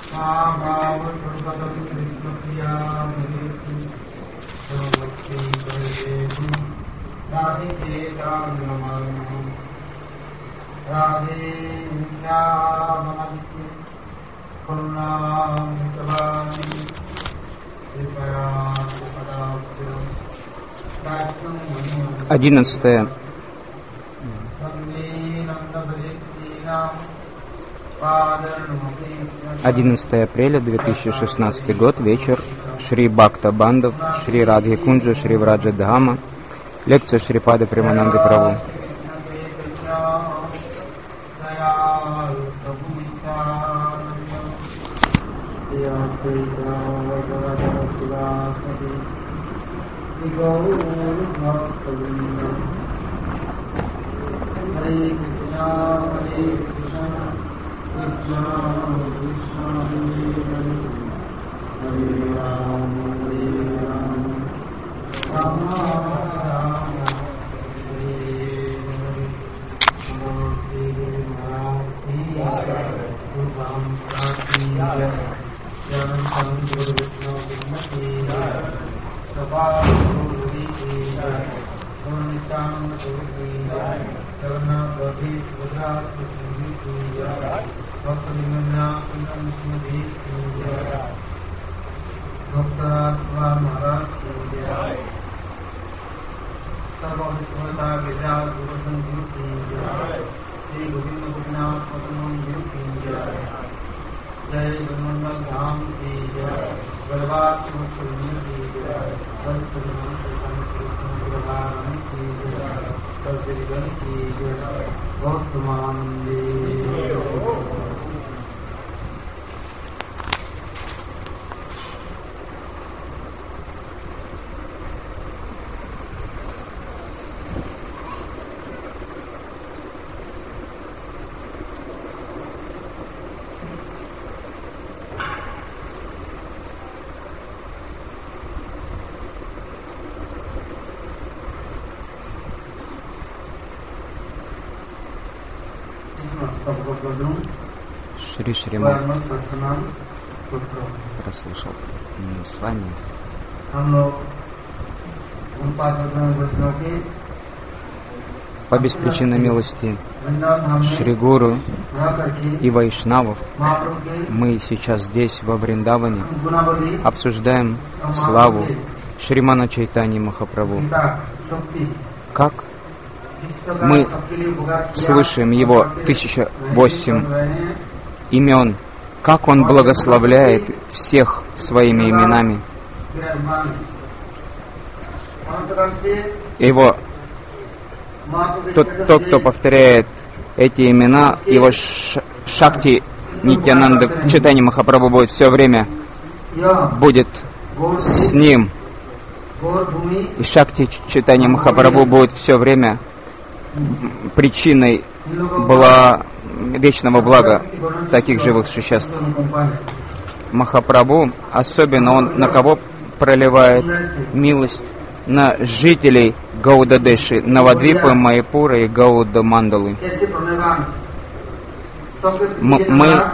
Одиннадцатое. 11 апреля 2016 год, вечер, Шри Бхакта Бандав, Шри Радхи Кунджа, Шри Враджа Дхама, лекция Шрипады Премананды Прабhu. Шри Шримат прослушал с вами по беспричинной милости Шри Гуру и Вайшнавов. Мы сейчас здесь, во Вриндаване, обсуждаем славу Шримана Чайтаньи Махапрабху. Как мы слышим его 1008 имен, как он благословляет всех своими именами. Его тот, кто повторяет эти имена, его Шакти Нитьянанда Чайтанья Махапрабху будет все время будет с ним. И Шакти Чайтанья Махапрабху будет все время причиной вечного блага таких живых существ. Махапрабху, особенно он на кого проливает милость? На жителей Гаудадеши, Навадвипы, Майяпура и Гауда Мандалы. Мы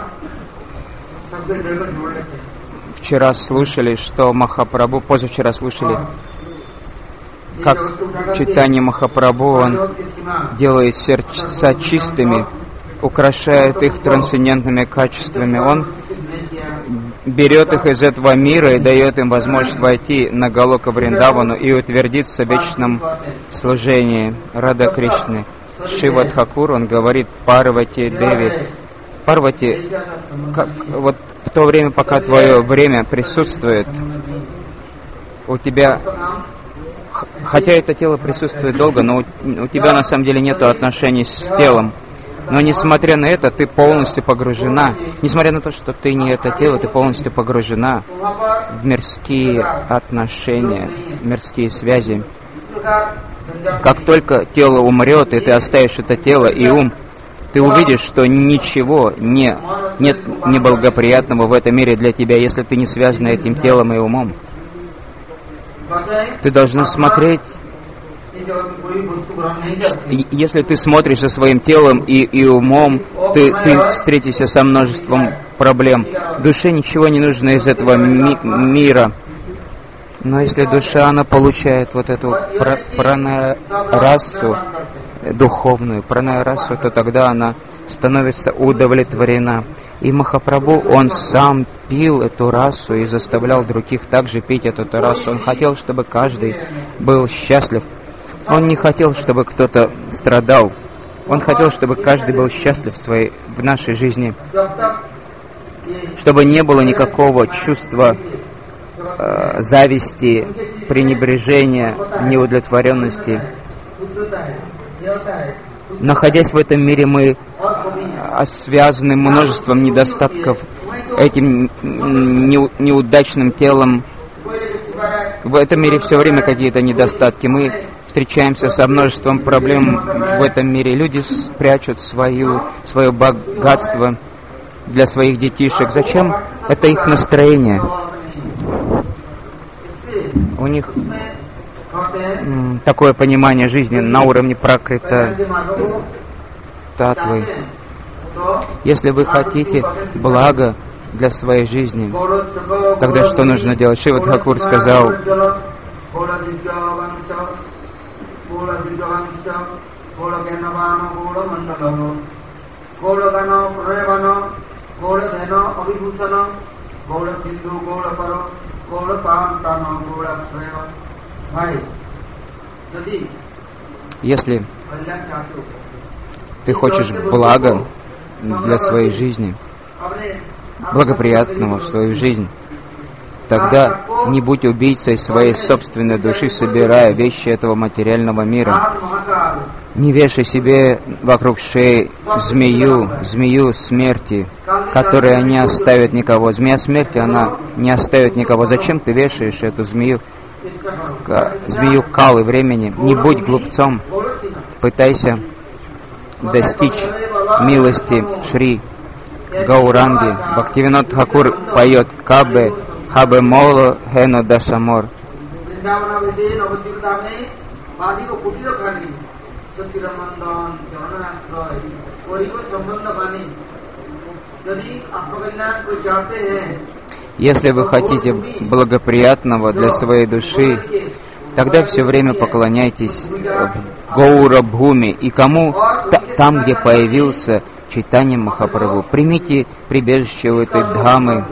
вчера слушали, что Махапрабху, позавчера слушали, как Чайтанья Махапрабху, он делает сердца чистыми, украшает их трансцендентными качествами. Он берет их из этого мира и дает им возможность войти на Галока Вриндавану и утвердиться в вечном служении Рада Кришны. Шива Тхакур, он говорит Парвати Деви: Парвати, вот в то время, пока твое время присутствует, у тебя, хотя это тело присутствует долго, но у тебя на самом деле нет отношений с телом. Но несмотря на это, ты полностью погружена. Несмотря на то, что ты не это тело, ты полностью погружена в мирские отношения, мирские связи. Как только тело умрет, и ты оставишь это тело и ум, ты увидишь, что ничего нет неблагоприятного в этом мире для тебя, если ты не связана этим телом и умом. Ты должна смотреть Если ты смотришь со своим телом и умом, ты встретишься со множеством проблем. Душе ничего не нужно из этого мира. Но если душа, она получает вот эту пранарасу, духовную пранарасу, то тогда она становится удовлетворена. И Махапрабху, он сам пил эту расу и заставлял других также пить эту расу. Он хотел, чтобы каждый был счастлив. Он не хотел, чтобы кто-то страдал. Он хотел, чтобы каждый был счастлив в нашей жизни. Чтобы не было никакого чувства зависти, пренебрежения, неудовлетворенности. Находясь в этом мире, мы связаны множеством недостатков, этим неудачным телом. В этом мире все время какие-то недостатки. Мы встречаемся со множеством проблем в этом мире. Люди прячут свое богатство для своих детишек. Зачем? Это их настроение. У них такое понимание жизни на уровне пракрита татвы. Если вы хотите блага для своей жизни, тогда что нужно делать? Шрила Тхакур сказал: если ты хочешь блага для своей жизни, благоприятного в свою жизнь, тогда не будь убийцей своей собственной души, собирая вещи этого материального мира. Не вешай себе вокруг шеи змею смерти, которая не оставит никого. Змея смерти, она не оставит никого. Зачем ты вешаешь эту змею калы времени? Не будь глупцом. Пытайся достичь милости Шри Гауранги. Бхактивинод Тхакур поет: Кабе Хабе Моло Хено Дашамор. Если вы хотите благоприятного для своей души, тогда все время поклоняйтесь в Гаура-бхуми. И кому? Там, где появился Чайтанья Махапрабху. Примите прибежище у этой дхамы.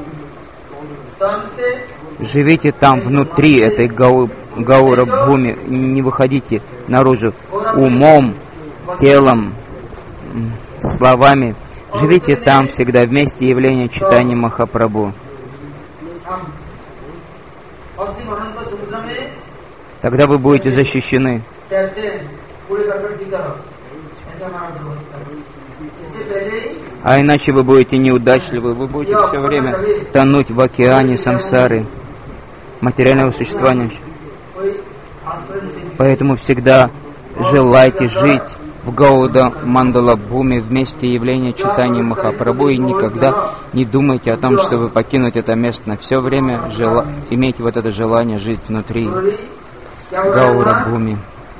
Живите там, внутри этой Гаура-бхуми. Не выходите наружу умом, телом, словами. Живите там всегда, вместе явления Чайтанья Махапрабху. Тогда вы будете защищены. А иначе вы будете неудачливы, вы будете все время тонуть в океане самсары, материального существования. Поэтому всегда желайте жить в Гауда Мандала Бхуми, вместе явления Чайтаньи Махапрабху, и никогда не думайте о том, чтобы покинуть это место. На все время имейте вот это желание жить внутри Гаура Бхуми.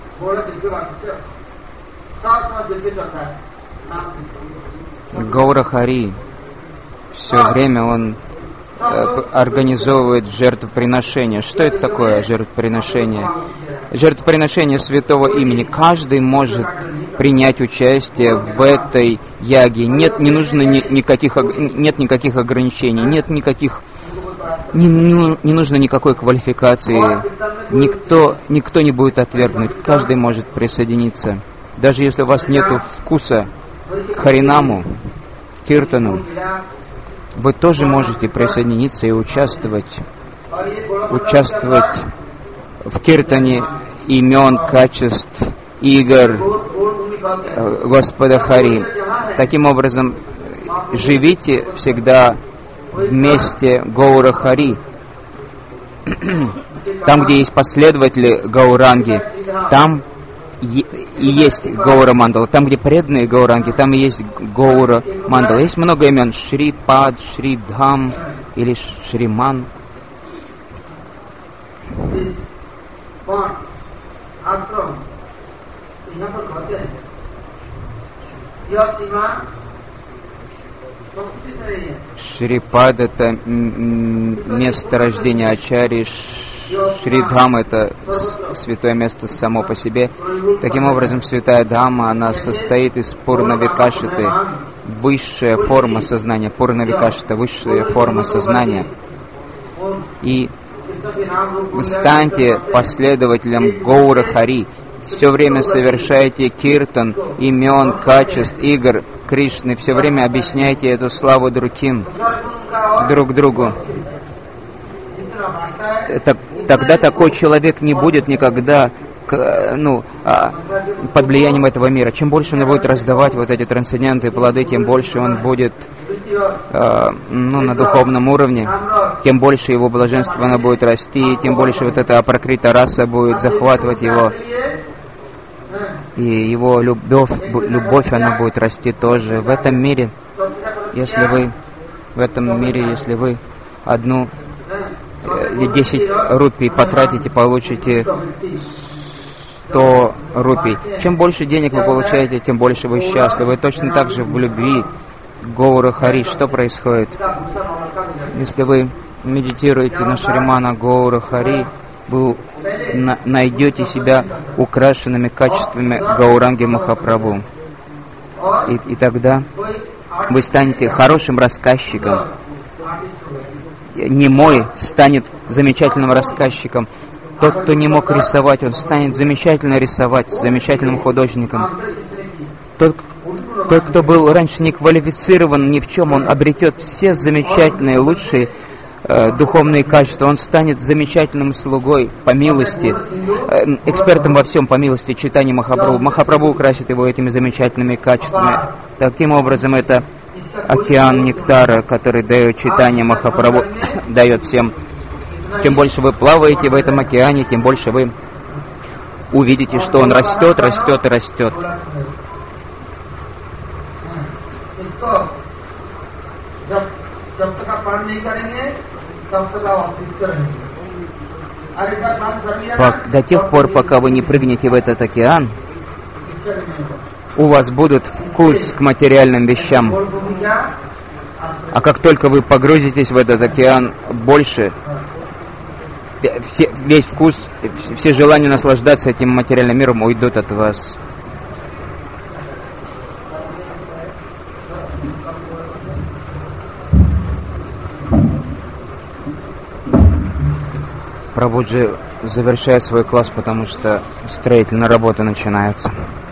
Гаура Хари все время он организовывает жертвоприношение. Что это такое жертвоприношение? Жертвоприношение святого имени. Каждый может принять участие в этой яге. Нет никаких ограничений, не нужно никакой квалификации. Никто не будет отвергнут. Каждый может присоединиться. Даже если у вас нет вкуса к Харинаму, к Киртану, вы тоже можете присоединиться и участвовать в киртане имен, качеств, игр Господа Хари. Таким образом, живите всегда вместе Гаура Хари. Там, где есть последователи Гауранги, там и есть Гаура Мандала. Там, где преданные Гауранги, там и есть Гаура Мандала. Есть много имен: Шри Пад, Шри Дхам или Шриман. Шрипад — это место рождения Ачарьи, Шридхам — это святое место само по себе. Таким образом, святая Дхамма, она состоит из Пурнавикашиты, высшая форма сознания. Пурнавикашита — высшая форма сознания. И станьте последователем Гаура Хари. Все время совершайте киртан имен, качеств, игр Кришны. Все время объясняйте эту славу друг другу. Тогда такой человек не будет никогда под влиянием этого мира. Чем больше он будет раздавать вот эти трансцендентные плоды, тем больше он будет на духовном уровне, тем больше его блаженство оно будет расти, тем больше вот эта апракрита раса будет захватывать его, и его любовь она будет расти тоже. В этом мире, если вы одну или 10 рупий потратите, получите 100 рупий. Чем больше денег вы получаете, тем больше вы счастливы. Точно так же в любви к Гауру Хари. Что происходит? Если вы медитируете на Шримана Гауру Хари, вы найдете себя украшенными качествами Гауранги Махапрабху. И тогда вы станете хорошим рассказчиком. Немой станет замечательным рассказчиком. Тот, кто не мог рисовать, он станет замечательно рисовать, замечательным художником. Тот, кто был раньше не квалифицирован ни в чем, он обретет все замечательные, лучшие духовные качества. Он станет замечательным слугой по милости, экспертом во всем по милости Чайтаньи Махапрабху. Махапрабху украсит его этими замечательными качествами. Таким образом, это океан нектара, который дает Чайтанья Махапрабху, дает всем. Чем больше вы плаваете в этом океане, тем больше вы увидите, что он растет, растет и растет. До тех пор, пока вы не прыгнете в этот океан, у вас будет вкус к материальным вещам. А как только вы погрузитесь в этот океан больше, весь вкус, все желания наслаждаться этим материальным миром уйдут от вас. Прабхуджи завершает свой класс, потому что строительная работа начинается.